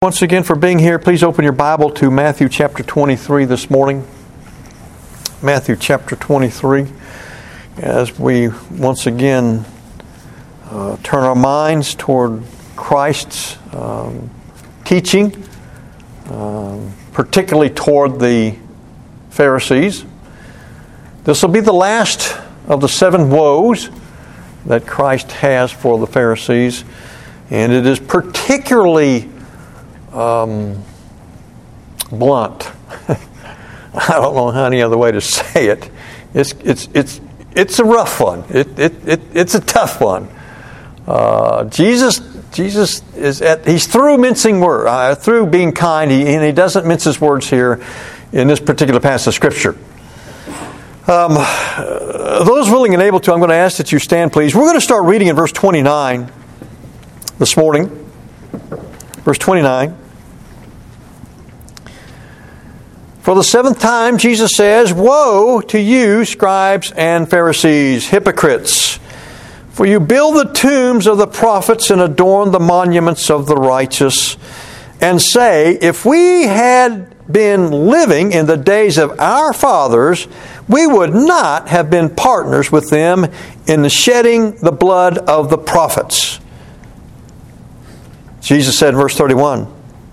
Once again for being here. Please open your Bible to Matthew chapter 23 this morning. Matthew chapter 23. As we once again turn our minds toward Christ's teaching, particularly toward the Pharisees. This will be the last of the 7 woes that Christ has for the Pharisees. And it is particularly blunt. I don't know any other way to say it. It's a rough one. It's a tough one. Jesus he's through mincing words, through being kind, and he doesn't mince his words here in this particular passage of Scripture. Those willing and able to, I'm going to ask that you stand, please. We're going to start reading in verse 29 this morning. Verse 29. For the 7th time, Jesus says, "Woe to you, scribes and Pharisees, hypocrites! For you build the tombs of the prophets and adorn the monuments of the righteous, and say, if we had been living in the days of our fathers, we would not have been partners with them in the shedding the blood of the prophets." Jesus said in verse 31,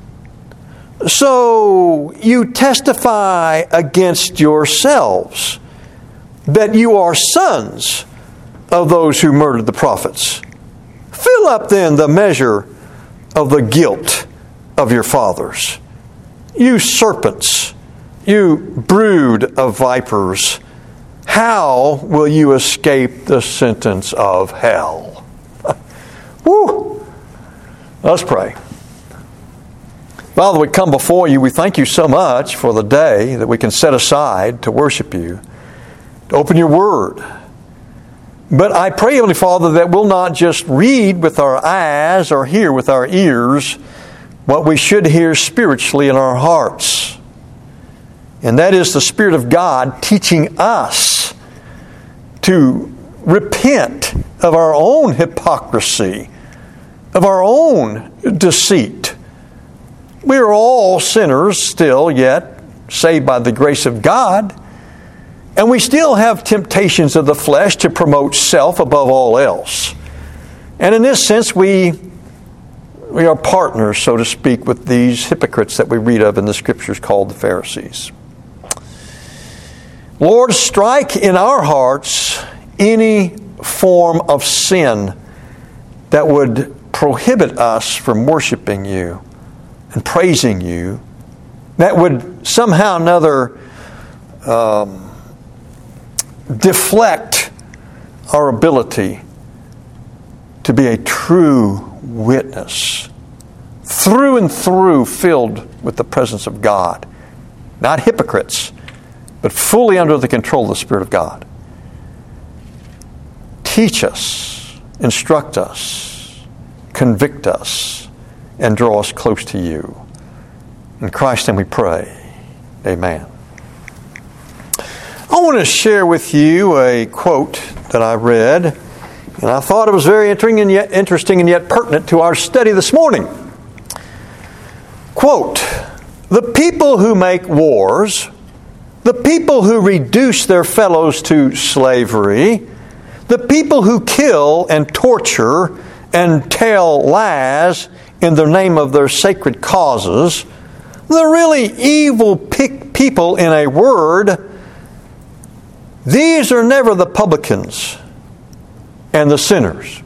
"So you testify against yourselves that you are sons of those who murdered the prophets. Fill up then the measure of the guilt of your fathers. You serpents, you brood of vipers, how will you escape the sentence of hell?" Woo! Let's pray. Father, we come before you. We thank you so much for the day that we can set aside to worship you, to open your word. But I pray, Heavenly Father, that we'll not just read with our eyes or hear with our ears what we should hear spiritually in our hearts. And that is the Spirit of God teaching us to repent of our own hypocrisy, of our own deceit. We are all sinners still, yet saved by the grace of God. And we still have temptations of the flesh to promote self above all else. And in this sense, we are partners, so to speak, with these hypocrites that we read of in the Scriptures called the Pharisees. Lord, strike in our hearts any form of sin that would prohibit us from worshiping you and praising you, that would somehow or another deflect our ability to be a true witness, through and through filled with the presence of God. Not hypocrites, but fully under the control of the Spirit of God. Teach us, instruct us, convict us, and draw us close to you. In Christ's name we pray. Amen. I want to share with you a quote that I read, and I thought it was very interesting and yet pertinent to our study this morning. Quote, "The people who make wars, the people who reduce their fellows to slavery, the people who kill and torture and tell lies in the name of their sacred causes, the really evil people, in a word, these are never the publicans and the sinners.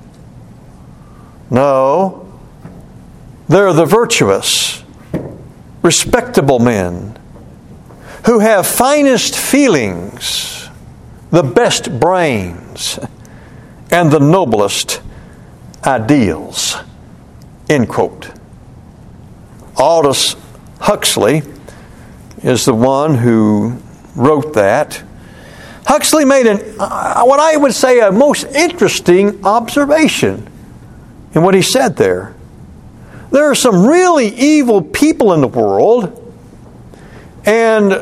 No, they're the virtuous, respectable men who have finest feelings, the best brains, and the noblest ideals." End quote. Aldous Huxley is the one who wrote that. Huxley made what I would say a most interesting observation in what he said there. There are some really evil people in the world, and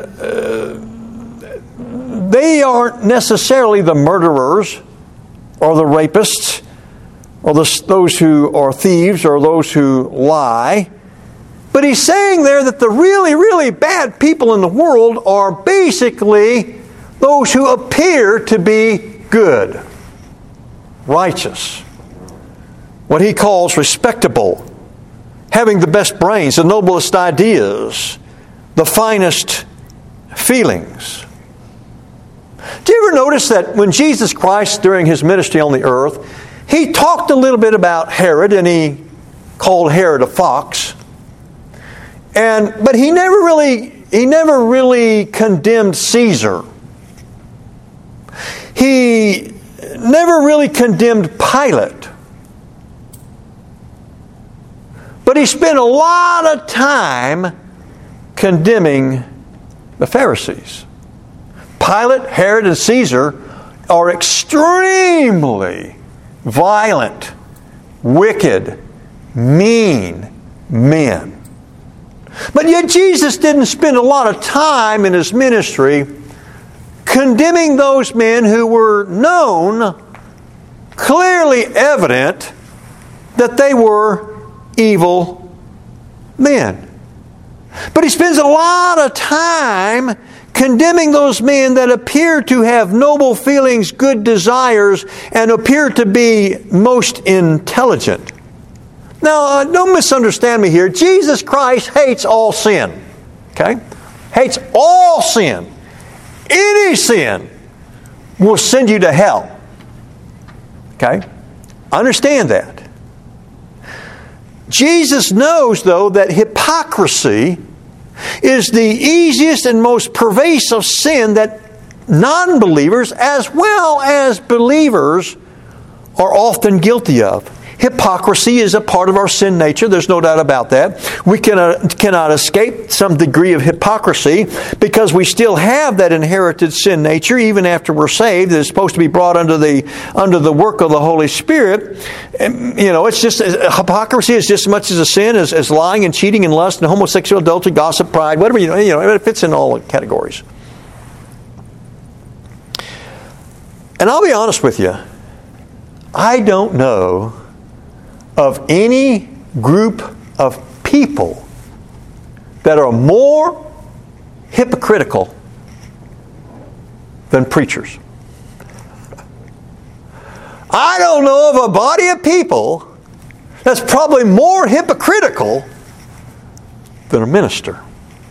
they aren't necessarily the murderers or the rapists or those who are thieves or those who lie. But he's saying there that the really, really bad people in the world are basically those who appear to be good, righteous, what he calls respectable, having the best brains, the noblest ideas, the finest feelings. Do you ever notice that when Jesus Christ, during his ministry on the earth, he talked a little bit about Herod, and he called Herod a fox, but he never really condemned Caesar. He never really condemned Pilate. But he spent a lot of time condemning the Pharisees. Pilate, Herod, and Caesar are extremely violent, wicked, mean men. But yet Jesus didn't spend a lot of time in his ministry condemning those men who were known, clearly evident, that they were evil men. But he spends a lot of time condemning those men that appear to have noble feelings, good desires, and appear to be most intelligent. Now, don't misunderstand me here. Jesus Christ hates all sin. Okay? Hates all sin. Any sin will send you to hell. Okay? Understand that. Jesus knows, though, that hypocrisy is the easiest and most pervasive sin that non-believers as well as believers are often guilty of. Hypocrisy is a part of our sin nature. There's no doubt about that. We cannot escape some degree of hypocrisy because we still have that inherited sin nature even after we're saved. It's supposed to be brought under the work of the Holy Spirit. And, it's just hypocrisy is just as much as a sin as lying and cheating and lust and homosexual adultery, gossip, pride, whatever. It fits in all the categories. And I'll be honest with you. I don't know of any group of people that are more hypocritical than preachers. I don't know of a body of people that's probably more hypocritical than a minister.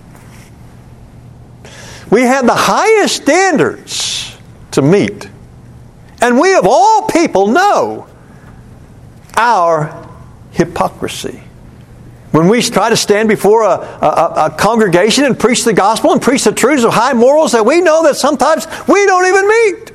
We have the highest standards to meet. And we of all people know our hypocrisy. When we try to stand before a congregation and preach the gospel and preach the truths of high morals that we know that sometimes we don't even meet.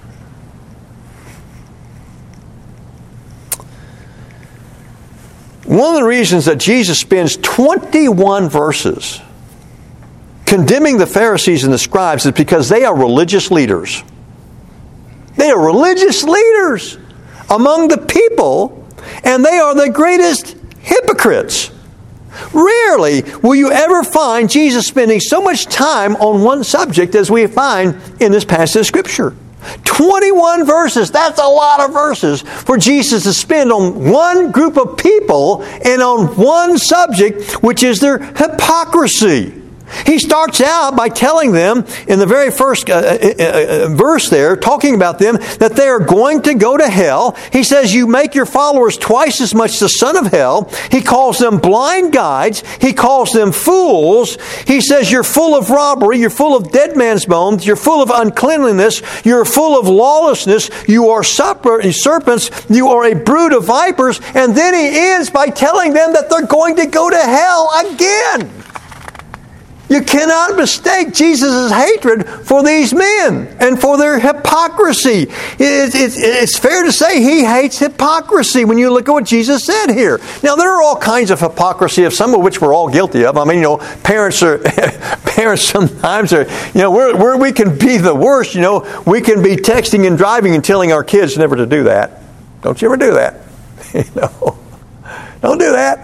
One of the reasons that Jesus spends 21 verses condemning the Pharisees and the scribes is because they are religious leaders. They are religious leaders among the people, and they are the greatest hypocrites. Rarely will you ever find Jesus spending so much time on one subject as we find in this passage of Scripture. 21 verses, that's a lot of verses for Jesus to spend on one group of people and on one subject, which is their hypocrisy. He starts out by telling them in the very first verse there, talking about them, that they are going to go to hell. He says, you make your followers twice as much the son of hell. He calls them blind guides. He calls them fools. He says, you're full of robbery. You're full of dead man's bones. You're full of uncleanliness. You're full of lawlessness. You are serpents. You are a brood of vipers. And then he ends by telling them that they're going to go to hell again. You cannot mistake Jesus' hatred for these men and for their hypocrisy. It's fair to say he hates hypocrisy when you look at what Jesus said here. Now, there are all kinds of hypocrisy, of some of which we're all guilty of. I mean, parents sometimes are, where we can be the worst. We can be texting and driving and telling our kids never to do that. Don't you ever do that. Don't do that.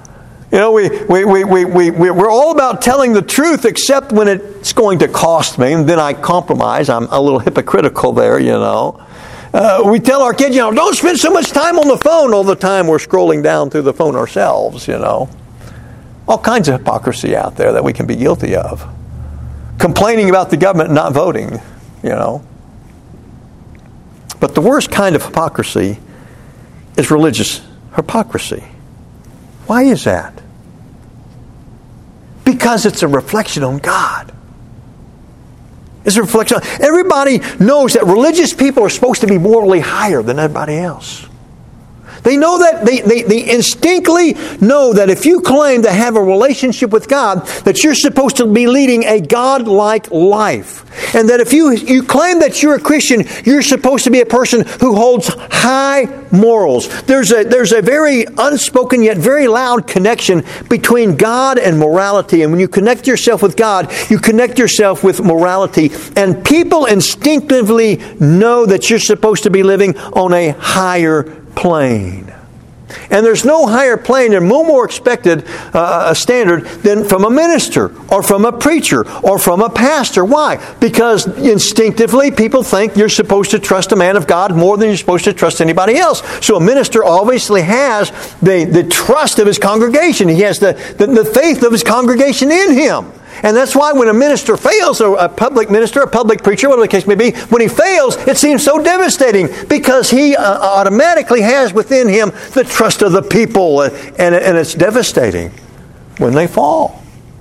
We're all about telling the truth except when it's going to cost me, and then I compromise. I'm a little hypocritical there, We tell our kids, don't spend so much time on the phone all the time we're scrolling down through the phone ourselves, All kinds of hypocrisy out there that we can be guilty of. Complaining about the government not voting, But the worst kind of hypocrisy is religious hypocrisy. Why is that? Because it's a reflection on God. It's a reflection. Everybody knows that religious people are supposed to be morally higher than everybody else. They know that, they instinctively know that if you claim to have a relationship with God, that you're supposed to be leading a God-like life. And that if you claim that you're a Christian, you're supposed to be a person who holds high morals. There's a very unspoken yet very loud connection between God and morality. And when you connect yourself with God, you connect yourself with morality. And people instinctively know that you're supposed to be living on a higher plane. And there's no higher plane and no more expected standard than from a minister or from a preacher or from a pastor. Why? Because instinctively people think you're supposed to trust a man of God more than you're supposed to trust anybody else. So a minister obviously has the trust of his congregation. He has the faith of his congregation in him. And that's why when a minister fails, or a public minister, a public preacher, whatever the case may be, when he fails, it seems so devastating because he automatically has within him the trust of the people. And it's devastating when they fall.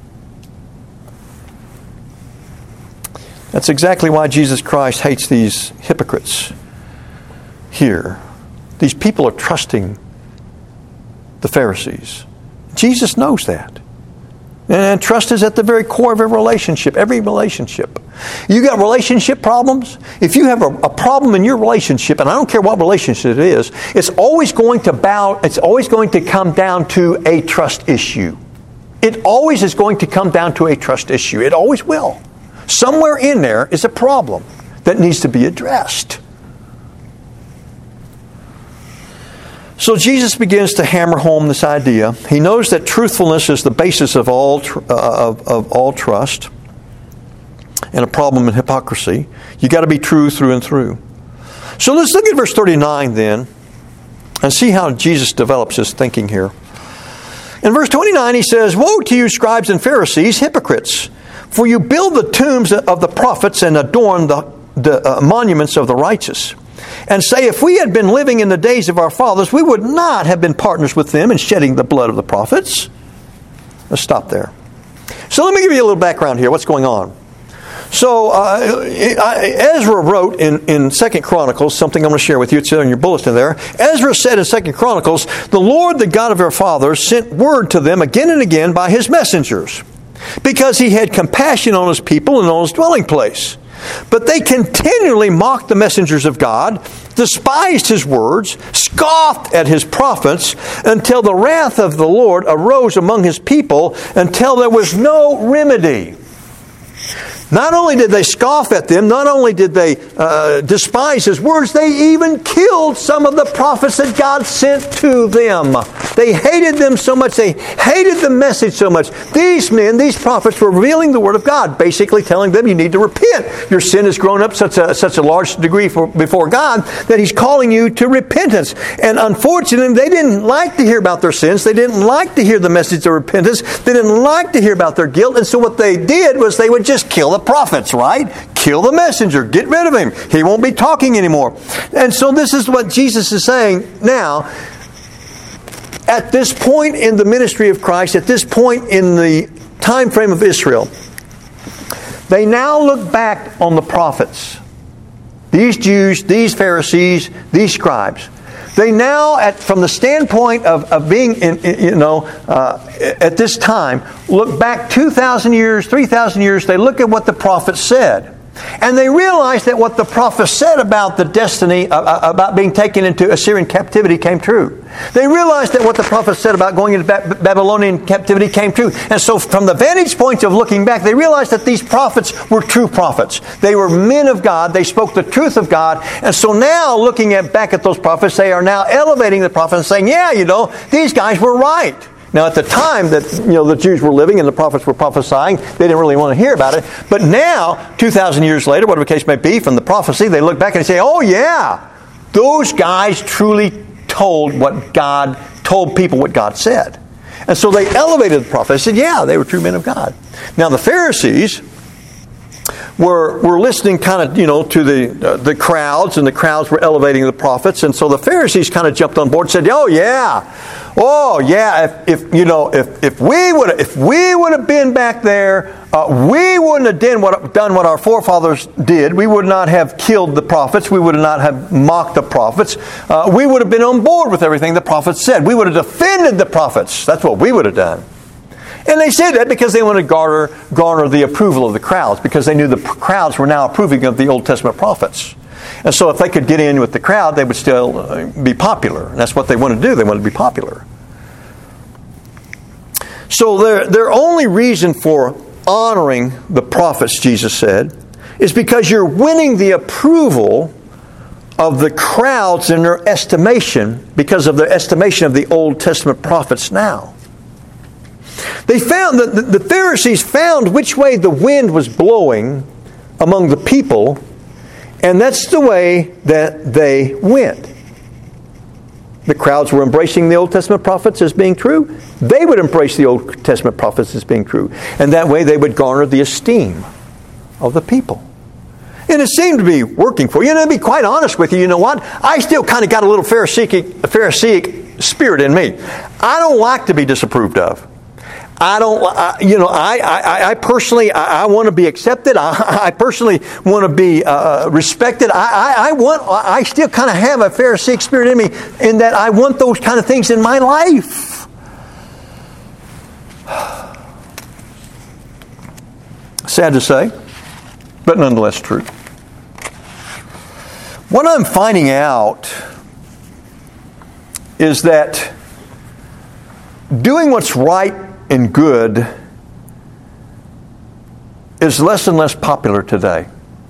That's exactly why Jesus Christ hates these hypocrites here. These people are trusting the Pharisees. Jesus knows that. And trust is at the very core of every relationship. You got relationship problems? If you have a problem in your relationship, and I don't care what relationship it is, it's always going to come down to a trust issue. It always is going to come down to a trust issue. It always will. Somewhere in there is a problem that needs to be addressed. So Jesus begins to hammer home this idea. He knows that truthfulness is the basis of all trust and a problem in hypocrisy. You got to be true through and through. So let's look at verse 39 then and see how Jesus develops his thinking here. In verse 29 he says, "Woe to you, scribes and Pharisees, hypocrites! For you build the tombs of the prophets and adorn the monuments of the righteous. And say, if we had been living in the days of our fathers, we would not have been partners with them in shedding the blood of the prophets." Let's stop there. So let me give you a little background here. What's going on? So Ezra wrote in 2 Chronicles, something I'm going to share with you. It's in your bulletin there. Ezra said in 2 Chronicles, "The Lord, the God of our fathers, sent word to them again and again by his messengers, because he had compassion on his people and on his dwelling place. But they continually mocked the messengers of God, despised his words, scoffed at his prophets, until the wrath of the Lord arose among his people, until there was no remedy." Not only did they scoff at them, not only did they despise his words, they even killed some of the prophets that God sent to them. They hated them so much, they hated the message so much. These men, these prophets, were revealing the Word of God, basically telling them you need to repent. Your sin has grown up such a large degree before God that He's calling you to repentance. And unfortunately, they didn't like to hear about their sins. They didn't like to hear the message of repentance. They didn't like to hear about their guilt. And so what they did was they would just kill the prophets, right? Kill the messenger. Get rid of him. He won't be talking anymore. And so this is what Jesus is saying now. At this point in the ministry of Christ, at this point in the time frame of Israel, they now look back on the prophets. These Jews, these Pharisees, these scribes. They now, from the standpoint of being, at this time, look back 2,000 years, 3,000 years. They look at what the prophets said. And they realize that what the prophets said about the destiny, about being taken into Assyrian captivity came true. They realized that what the prophets said about going into Babylonian captivity came true. And so from the vantage point of looking back, they realized that these prophets were true prophets. They were men of God. They spoke the truth of God. And so now, looking back at those prophets, they are now elevating the prophets and saying, yeah, these guys were right. Now, at the time that the Jews were living and the prophets were prophesying, they didn't really want to hear about it. But now, 2,000 years later, whatever the case may be, from the prophecy, they look back and say, oh yeah, those guys truly told people what God said. And so they elevated the prophets. They said, yeah, they were true men of God. Now the Pharisees were listening kind of, to the crowds, and the crowds were elevating the prophets. And so the Pharisees kind of jumped on board and said, oh yeah, if we would have been back there, we wouldn't have done what our forefathers did. We would not have killed the prophets. We would not have mocked the prophets. We would have been on board with everything the prophets said. We would have defended the prophets. That's what we would have done. And they said that because they wanted to garner the approval of the crowds, because they knew the crowds were now approving of the Old Testament prophets. And so if they could get in with the crowd, they would still be popular. And that's what they wanted to do. They wanted to be popular. So their only reason for honoring the prophets, Jesus said, is because you're winning the approval of the crowds in their estimation, because of their estimation of the Old Testament prophets now. They found that the Pharisees found which way the wind was blowing among the people, and that's the way that they went. The crowds were embracing the Old Testament prophets as being true. They would embrace the Old Testament prophets as being true. And that way they would garner the esteem of the people. And it seemed to be working for you. And to be quite honest with you, you know what? I still kind of got a little Pharisaic spirit in me. I don't like to be disapproved of. I personally, I want to be accepted. I personally want to be respected. I still kind of have a Pharisaic spirit in me, in that I want those kind of things in my life. Sad to say, but nonetheless true. What I'm finding out is that doing what's right and good is less and less popular today.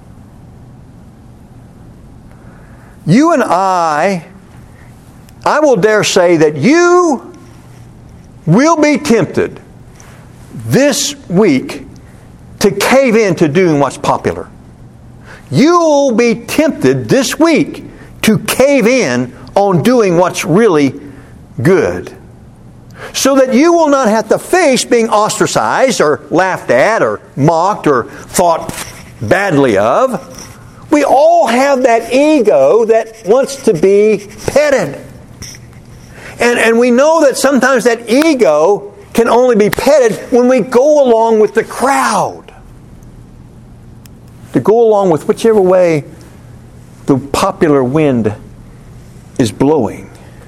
You and I will dare say that you will be tempted this week to cave into doing what's popular. You will be tempted this week to cave in on doing what's really good, so that you will not have to face being ostracized or laughed at or mocked or thought badly of. We all have that ego that wants to be petted. And we know that sometimes that ego can only be petted when we go along with the crowd. To go along with whichever way the popular wind is blowing.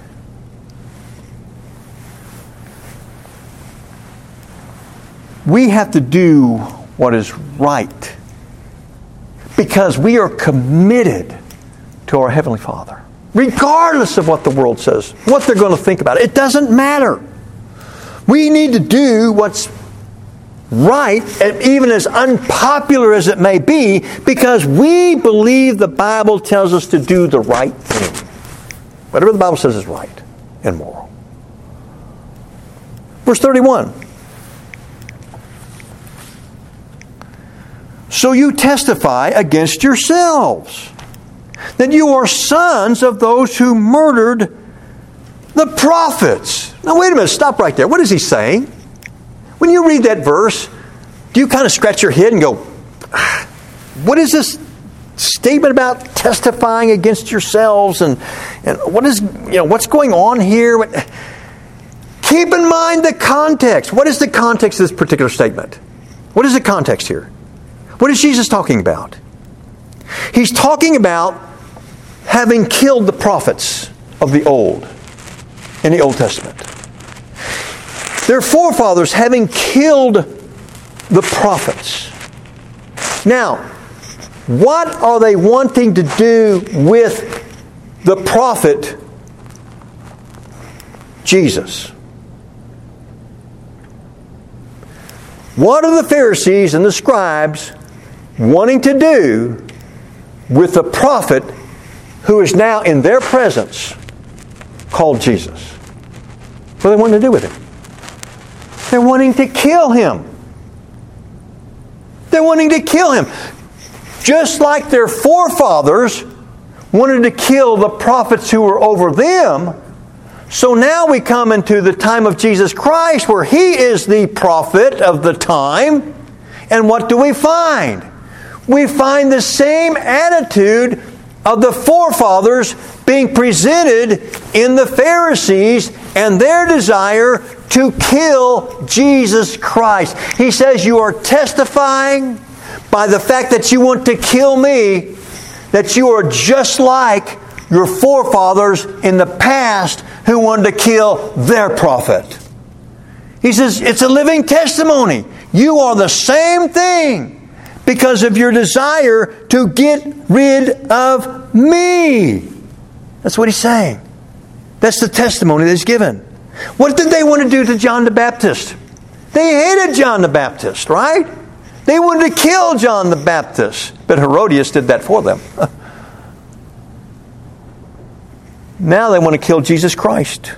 We have to do what is right because we are committed to our Heavenly Father. Regardless of what the world says, what they're going to think about it. It doesn't matter. We need to do what's right, even as unpopular as it may be, because we believe the Bible tells us to do the right thing. Whatever the Bible says is right and moral. Verse 31. So you testify against yourselves that you are sons of those who murdered the prophets. Now wait a minute, stop right there. What is he saying? When you read that verse, do you kind of scratch your head and go, what is this statement about testifying against yourselves, and what is, what's going on here? Keep in mind the context. What is the context of this particular statement? What is the context here? What is Jesus talking about? He's talking about having killed the prophets of the Old, in the Old Testament. Their forefathers having killed the prophets. Now, what are they wanting to do with the prophet Jesus? What are the Pharisees and the scribes wanting to do with the prophet who is now in their presence called Jesus? What do they want to do with him? They're wanting to kill him. They're wanting to kill him. Just like their forefathers wanted to kill the prophets who were over them, So now we come into the time of Jesus Christ where He is the prophet of the time. And what do we find? We find the same attitude of the forefathers being presented in the Pharisees and their desire to kill Jesus Christ. He says, you are testifying by the fact that you want to kill me, that you are just like your forefathers in the past who wanted to kill their prophet. He says, it's a living testimony. You are the same thing because of your desire to get rid of me. That's what he's saying. That's the testimony that he's given. What did they want to do to John the Baptist? They hated John the Baptist, right? They wanted to kill John the Baptist. But Herodias did that for them. Now they want to kill Jesus Christ.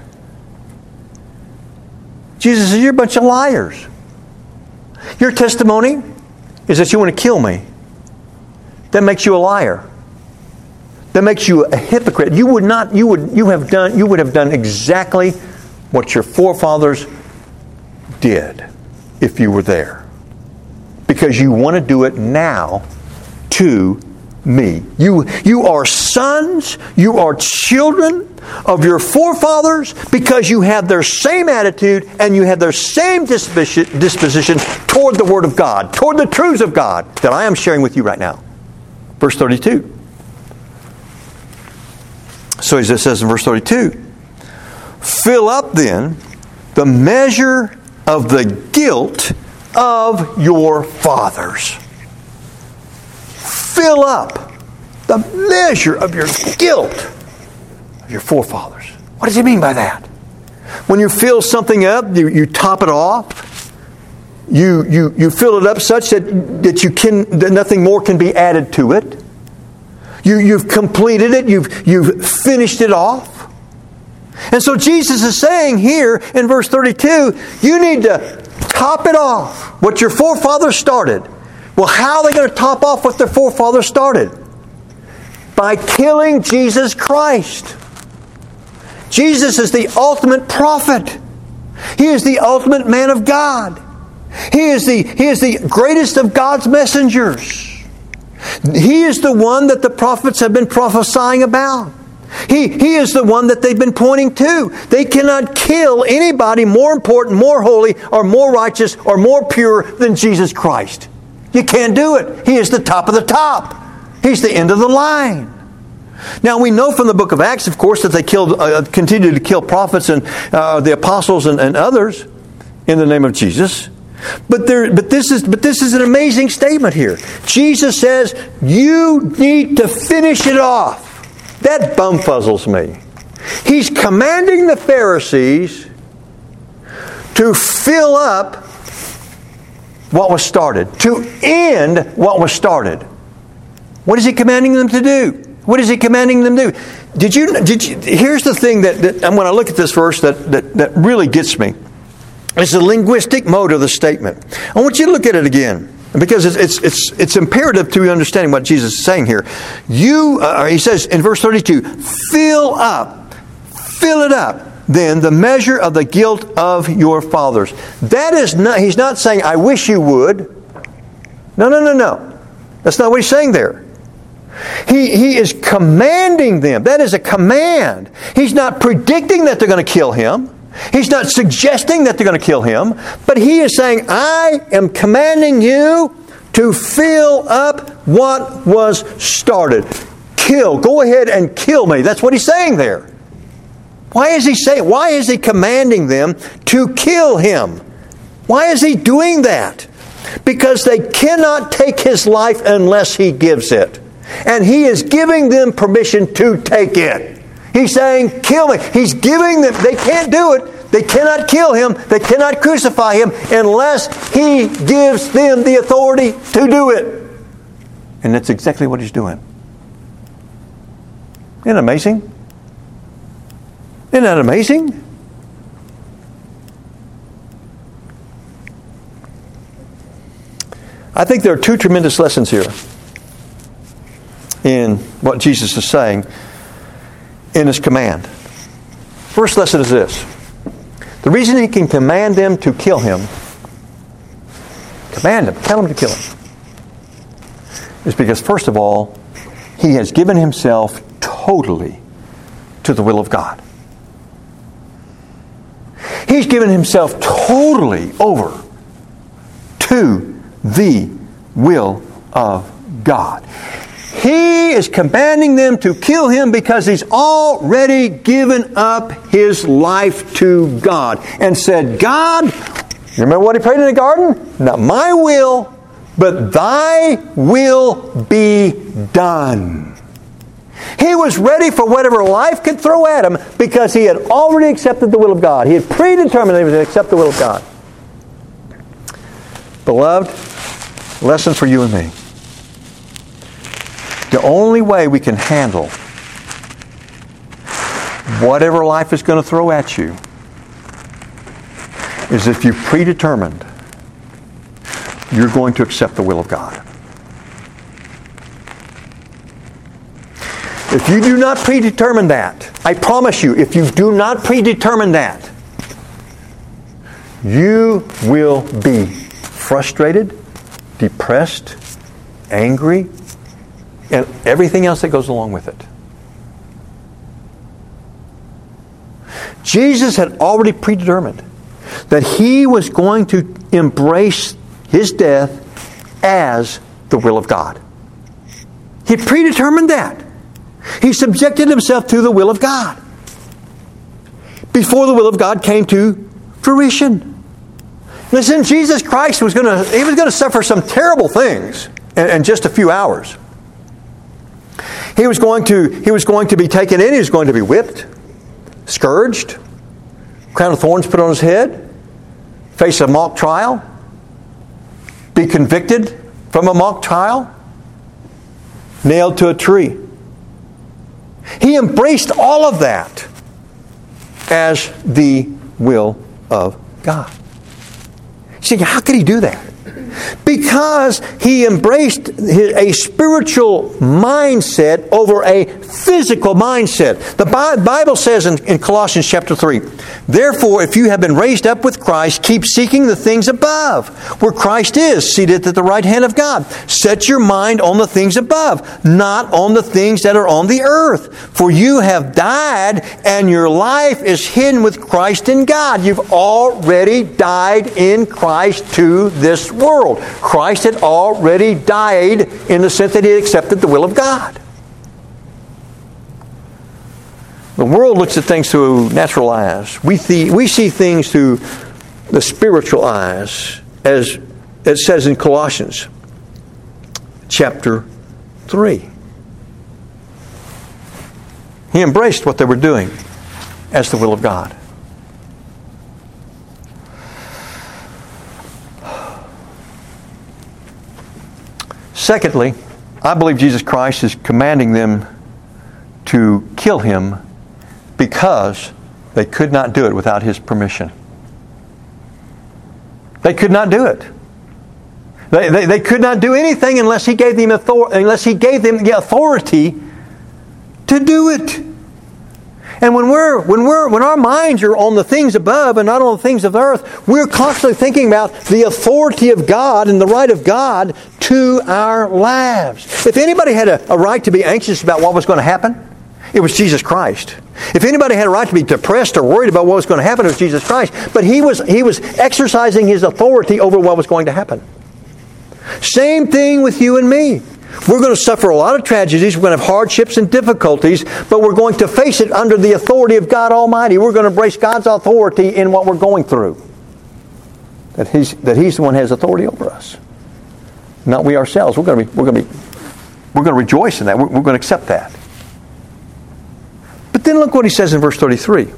Jesus says, you're a bunch of liars. Your testimony is that you want to kill me. That makes you a liar. That makes you a hypocrite. You would have done exactly what your forefathers did if you were there. Because you want to do it now to me. You are sons, you are children of your forefathers because you have their same attitude and you have their same disposition toward the Word of God, toward the truths of God that I am sharing with you right now. Verse 32. So as it says in verse 32, fill up then the measure of the guilt of your fathers. Fill up the measure of your guilt of your forefathers. What does he mean by that? When you fill something up, you top it off. You fill it up such that nothing more can be added to it. You've completed it. You've finished it off. And so Jesus is saying here in verse 32, you need to top it off. What your forefathers started. Well, how are they going to top off what their forefathers started? By killing Jesus Christ. Jesus is the ultimate prophet. He is the ultimate man of God. He is the greatest of God's messengers. He is the one that the prophets have been prophesying about. He is the one that they've been pointing to. They cannot kill anybody more important, more holy, or more righteous, or more pure than Jesus Christ. You can't do it. He is the top of the top. He's the end of the line. Now we know from the book of Acts, of course, that they continued to kill prophets and the apostles and others in the name of Jesus. But this is an amazing statement here. Jesus says, you need to finish it off. That bumfuzzles me. He's commanding the Pharisees to fill up what was started, to end what was started. What is he commanding them to do? What is he commanding them to do? Here's the thing that when I look at this verse that really gets me. It's the linguistic mode of the statement. I want you to look at it again, because it's imperative to understanding what Jesus is saying here. He says in verse 32, fill it up, then the measure of the guilt of your fathers. That is not. He's not saying, I wish you would. No. That's not what he's saying there. He is commanding them. That is a command. He's not predicting that they're going to kill him. He's not suggesting that they're going to kill him. But he is saying, I am commanding you to fill up what was started. Kill. Go ahead and kill me. That's what he's saying there. Why is he commanding them to kill him? Why is he doing that? Because they cannot take his life unless he gives it. And he is giving them permission to take it. He's saying, kill me. He's giving them, they can't do it. They cannot kill him. They cannot crucify him unless he gives them the authority to do it. And that's exactly what he's doing. Isn't that amazing? Isn't that amazing? I think there are two tremendous lessons here in what Jesus is saying in his command. First lesson is this. The reason he can command them to kill him, tell them to kill him, is because, first of all, he has given himself totally to the will of God. He's given himself totally over to the will of God. He is commanding them to kill him because he's already given up his life to God and said, God, you remember what he prayed in the garden? Not my will, but thy will be done. He was ready for whatever life could throw at him because he had already accepted the will of God. He had predetermined that he was going to accept the will of God. Beloved, lesson for you and me. The only way we can handle whatever life is going to throw at you is if you've predetermined you're going to accept the will of God. If you do not predetermine that, I promise you, if you do not predetermine that, you will be frustrated, depressed, angry, and everything else that goes along with it. Jesus had already predetermined that he was going to embrace his death as the will of God. He had predetermined that. He subjected himself to the will of God before the will of God came to fruition. Listen, Jesus Christ was going to suffer some terrible things in just a few hours. He was going to be taken in. He was going to be whipped, scourged, crown of thorns put on his head, face a mock trial, be convicted from a mock trial, nailed to a tree. He embraced all of that as the will of God. You see, how could he do that? Because he embraced a spiritual mindset over a physical mindset. The Bible says in Colossians chapter 3, therefore, if you have been raised up with Christ, keep seeking the things above, where Christ is, seated at the right hand of God. Set your mind on the things above, not on the things that are on the earth. For you have died, and your life is hidden with Christ in God. You've already died in Christ to this world. Christ had already died in the sense that he had accepted the will of God. The world looks at things through natural eyes. We see things through the spiritual eyes, as it says in Colossians chapter 3. He embraced what they were doing as the will of God. Secondly, I believe Jesus Christ is commanding them to kill him because they could not do it without his permission. They could not do it. They could not do anything unless he gave them the authority to do it. And when our minds are on the things above and not on the things of the earth, we're constantly thinking about the authority of God and the right of God to our lives. If anybody had a right to be anxious about what was going to happen, it was Jesus Christ. If anybody had a right to be depressed or worried about what was going to happen, it was Jesus Christ. But he was exercising his authority over what was going to happen. Same thing with you and me. We're going to suffer a lot of tragedies. We're going to have hardships and difficulties, but we're going to face it under the authority of God Almighty. We're going to embrace God's authority in what we're going through. That He's the one who has authority over us, not we ourselves. We're going to rejoice in that. We're going to accept that. But then look what he says in verse 33.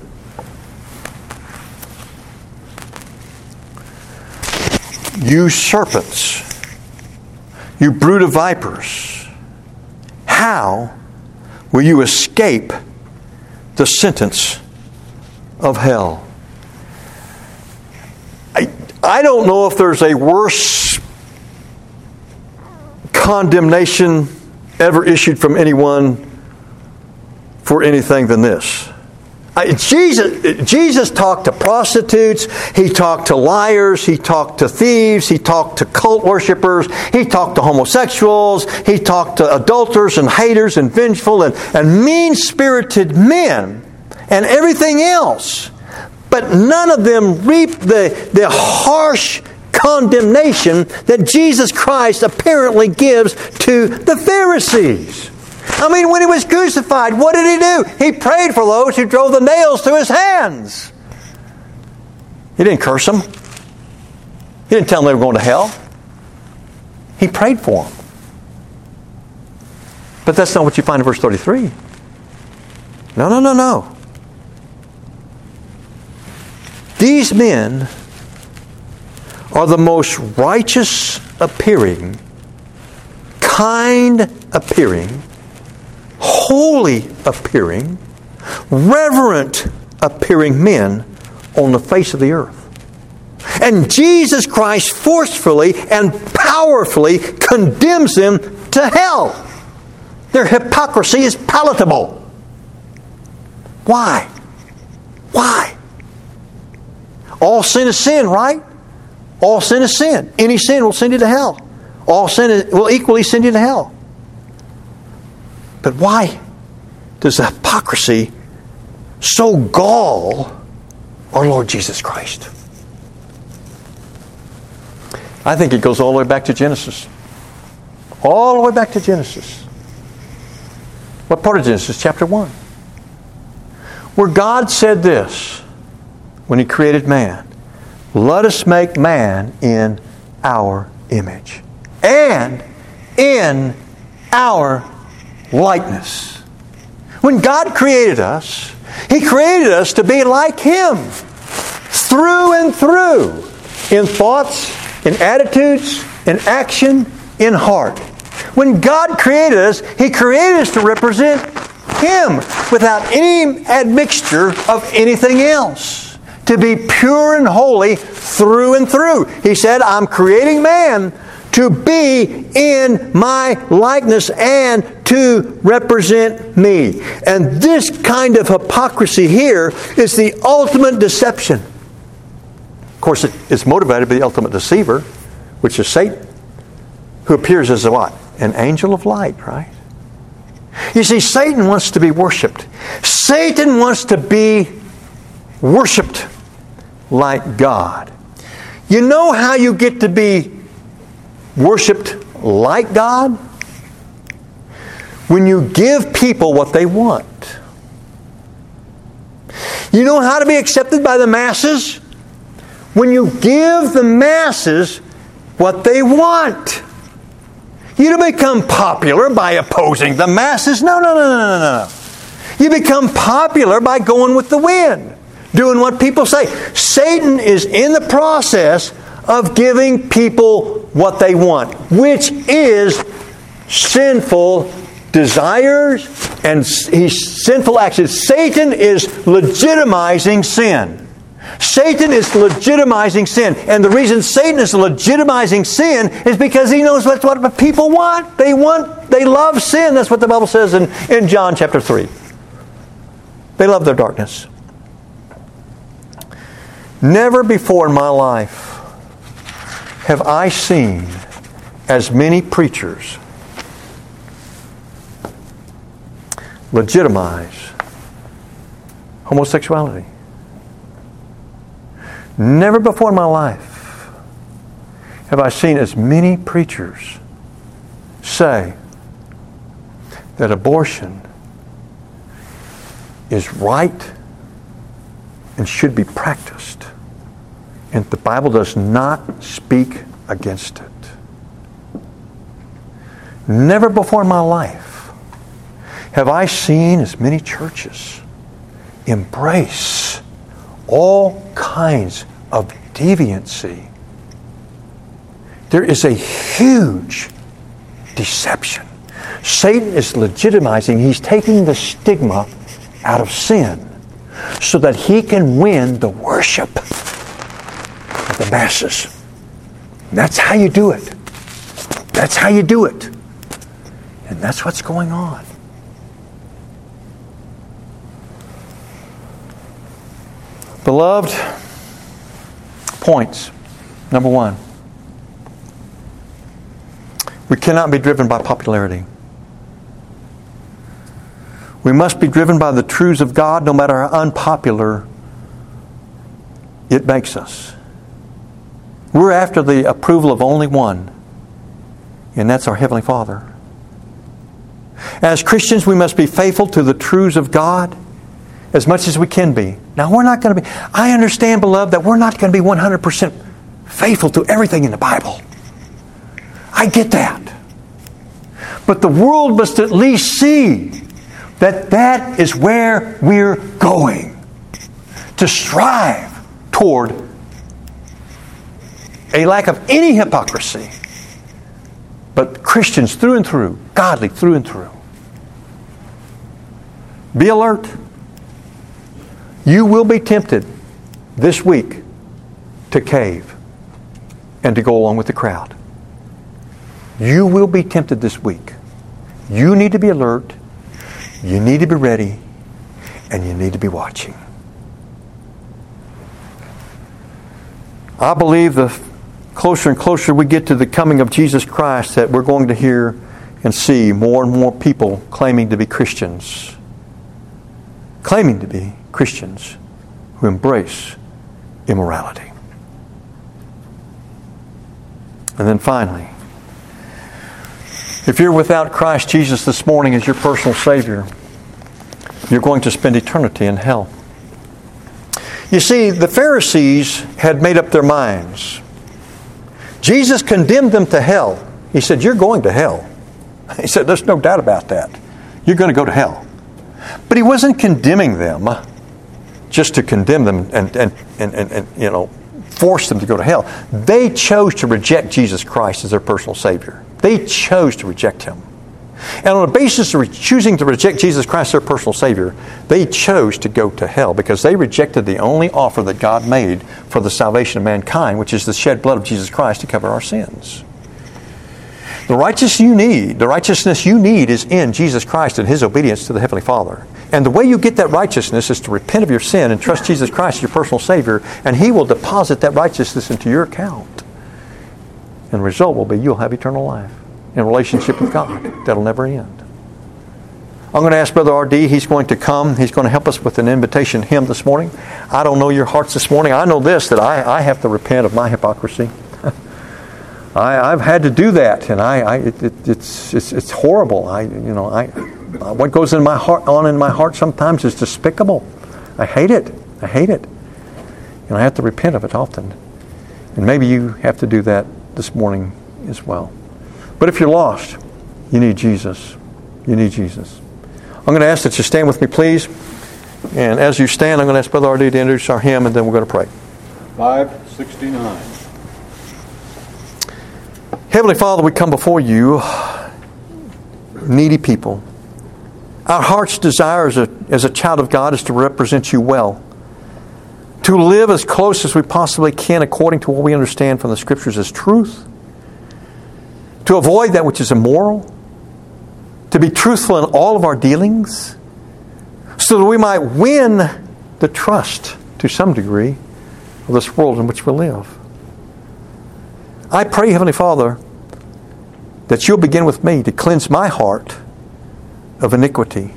You serpents, you brood of vipers, how will you escape the sentence of hell? I don't know if there's a worse condemnation ever issued from anyone for anything than this. Jesus talked to prostitutes, He talked to liars, He talked to thieves, He talked to cult worshipers, He talked to homosexuals, He talked to adulterers and haters and vengeful and mean-spirited men and everything else. But none of them reaped the harsh condemnation that Jesus Christ apparently gives to the Pharisees. I mean, when He was crucified, what did He do? He prayed for those who drove the nails through His hands. He didn't curse them. He didn't tell them they were going to hell. He prayed for them. But that's not what you find in verse 33. No. These men are the most righteous appearing, kind appearing, holy appearing, reverent appearing men on the face of the earth. And Jesus Christ forcefully and powerfully condemns them to hell. Their hypocrisy is palatable. Why? All sin is sin, right? All sin is sin. Any sin will send you to hell. All sin will equally send you to hell. But why does the hypocrisy so gall our Lord Jesus Christ? I think it goes all the way back to Genesis. All the way back to Genesis. What part of Genesis? Chapter 1. Where God said this when He created man. Let us make man in our image. And in our likeness. When God created us, He created us to be like Him. Through and through. In thoughts, in attitudes, in action, in heart. When God created us, He created us to represent Him without any admixture of anything else. To be pure and holy through and through. He said, I'm creating man to be in my likeness and to represent me. And this kind of hypocrisy here is the ultimate deception. Of course, it's motivated by the ultimate deceiver, which is Satan, who appears as a what? An angel of light, right? You see, Satan wants to be worshipped. Satan wants to be worshipped like God. You know how you get to be worshipped like God? When you give people what they want. You know how to be accepted by the masses? When you give the masses what they want. You don't become popular by opposing the masses. No. You become popular by going with the wind. Doing what people say. Satan is in the process of giving people what they want, which is sinful desires and sinful actions. Satan is legitimizing sin. Satan is legitimizing sin. And the reason Satan is legitimizing sin is because he knows that's what people want. They love sin. That's what the Bible says in John chapter 3. They love their darkness. Never before in my life have I seen as many preachers legitimize homosexuality. Never before in my life have I seen as many preachers say that abortion is right and should be practiced. And the Bible does not speak against it. Never before in my life have I seen as many churches embrace all kinds of deviancy. There is a huge deception. Satan is legitimizing, he's taking the stigma out of sin so that he can win the worship of the masses. That's how you do it. That's how you do it. And that's what's going on. Beloved, points. Number one, we cannot be driven by popularity. We must be driven by the truths of God, no matter how unpopular it makes us. We're after the approval of only one, and that's our Heavenly Father. As Christians, we must be faithful to the truths of God as much as we can be. Now, we're not going to be... I understand, beloved, that we're not going to be 100% faithful to everything in the Bible. I get that. But the world must at least see that that is where we're going. To strive toward a lack of any hypocrisy. But Christians through and through, godly through and through. Be alert. You will be tempted this week to cave and to go along with the crowd. You will be tempted this week. You need to be alert. You need to be ready. And you need to be watching. I believe the closer and closer we get to the coming of Jesus Christ that we're going to hear and see more and more people claiming to be Christians. Claiming to be Christians who embrace immorality. And then finally, if you're without Christ Jesus this morning as your personal Savior, you're going to spend eternity in hell. You see, the Pharisees had made up their minds. Jesus condemned them to hell. He said, you're going to hell. He said, there's no doubt about that. You're going to go to hell. But He wasn't condemning them just to condemn them and force them to go to hell. They chose to reject Jesus Christ as their personal Savior. They chose to reject Him. And on the basis of choosing to reject Jesus Christ as their personal Savior, they chose to go to hell because they rejected the only offer that God made for the salvation of mankind, which is the shed blood of Jesus Christ to cover our sins. The righteousness you need is in Jesus Christ and His obedience to the Heavenly Father. And the way you get that righteousness is to repent of your sin and trust Jesus Christ as your personal Savior, and He will deposit that righteousness into your account. And the result will be you'll have eternal life in a relationship with God that'll never end. I'm going to ask Brother R.D. He's going to come. He's going to help us with an invitation hymn this morning. I don't know your hearts this morning. I know this, that I have to repent of my hypocrisy. I've had to do that, and it's horrible. What goes in my heart sometimes is despicable. I hate it. And I have to repent of it often. And maybe you have to do that this morning as well. But if you're lost, you need Jesus. You need Jesus. I'm going to ask that you stand with me, please. And as you stand, I'm going to ask Brother R.D. to introduce our hymn, and then we're going to pray. 569. Heavenly Father, we come before you, needy people. Our heart's desire as a child of God is to represent you well. To live as close as we possibly can according to what we understand from the Scriptures as truth. To avoid that which is immoral. To be truthful in all of our dealings. So that we might win the trust, to some degree, of this world in which we live. I pray, Heavenly Father, that you'll begin with me to cleanse my heart of iniquity,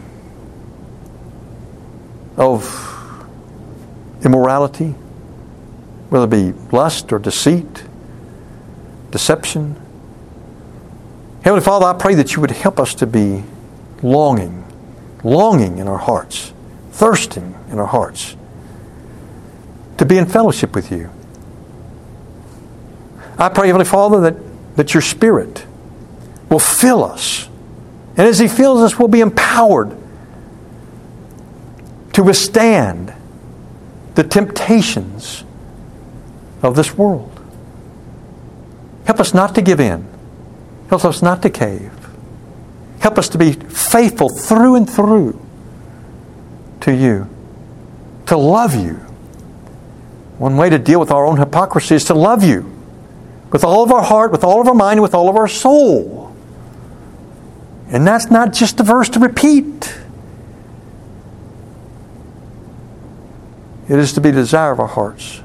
of immorality, whether it be lust or deceit, deception. Heavenly Father, I pray that you would help us to be longing in our hearts, thirsting in our hearts, to be in fellowship with you. I pray, Heavenly Father, that your Spirit will fill us. And as He fills us, we'll be empowered to withstand the temptations of this world. Help us not to give in. Help us not to cave. Help us to be faithful through and through to you, to love you. One way to deal with our own hypocrisy is to love you with all of our heart, with all of our mind, and with all of our soul. And that's not just a verse to repeat. It is to be the desire of our hearts.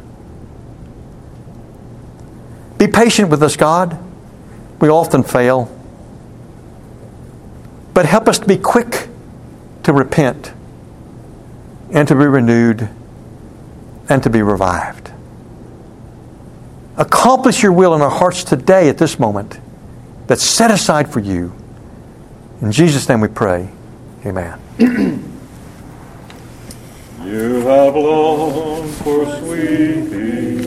Be patient with us, God. We often fail. But help us to be quick to repent and to be renewed and to be revived. Accomplish your will in our hearts today at this moment that's set aside for you. In Jesus' name we pray. Amen. You have longed for sweet